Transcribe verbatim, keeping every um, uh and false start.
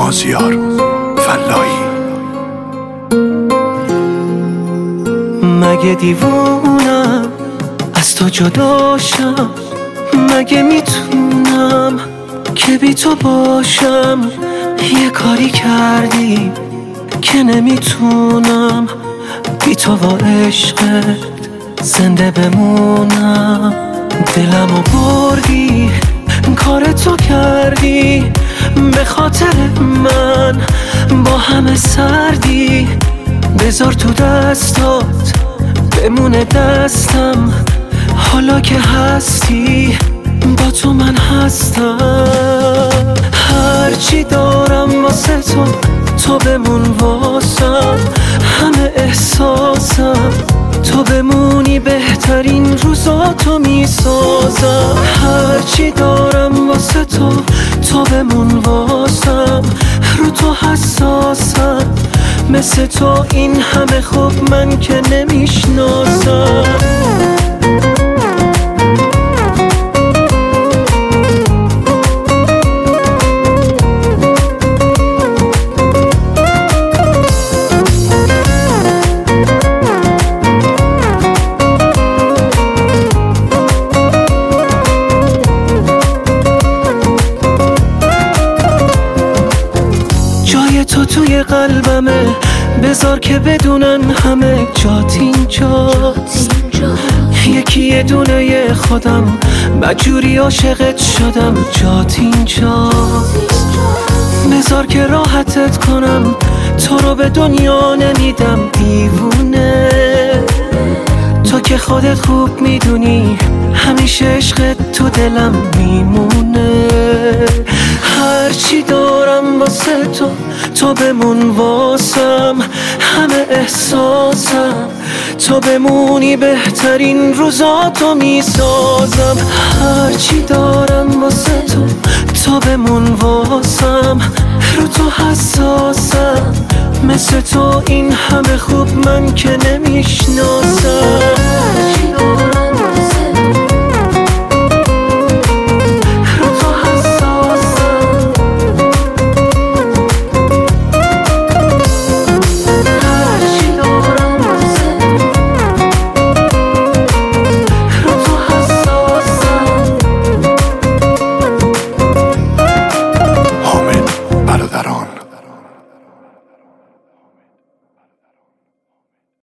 مازیار فلاحی. مگه دیوونم از تو جداشم؟ مگه میتونم که بی تو باشم؟ یه کاری کردی که نمیتونم بی تو و عشقت زنده بمونم. دلمو بردی کار تو کردی، به خاطر من با همه سردی. بذار تو دستات بمونه دستم، حالا که هستی با تو من هستم. هرچی دارم واسه تو، تو بمون واسم. همه احساسم تو بمونی، بهترین روزاتو میسازم. هرچی دارم واسه تو، تو بمون واسم. رو تو حساسم، مثل تو این همه خوب من که نمیشناسم. جای تو توی قلبمه، بذار که بدونن همه جات اینجاست. یکی یه دونه خودم مجبوری عاشقت شدم، جات اینجاست. بذار که راحتت کنم، تو رو به دنیا نمیدم دیوونه. تو که خودت خوب میدونی همیشه عشقت تو دلم میمونه. هرچی دارم واسه تو، تو بمون واسم. همه احساسم تو بمونی، بهترین روزاتو میسازم. هرچی دارم واسه تو، تو بمون واسم. رو تو حساسم، مثل تو این همه خوب من که نمیشناسم.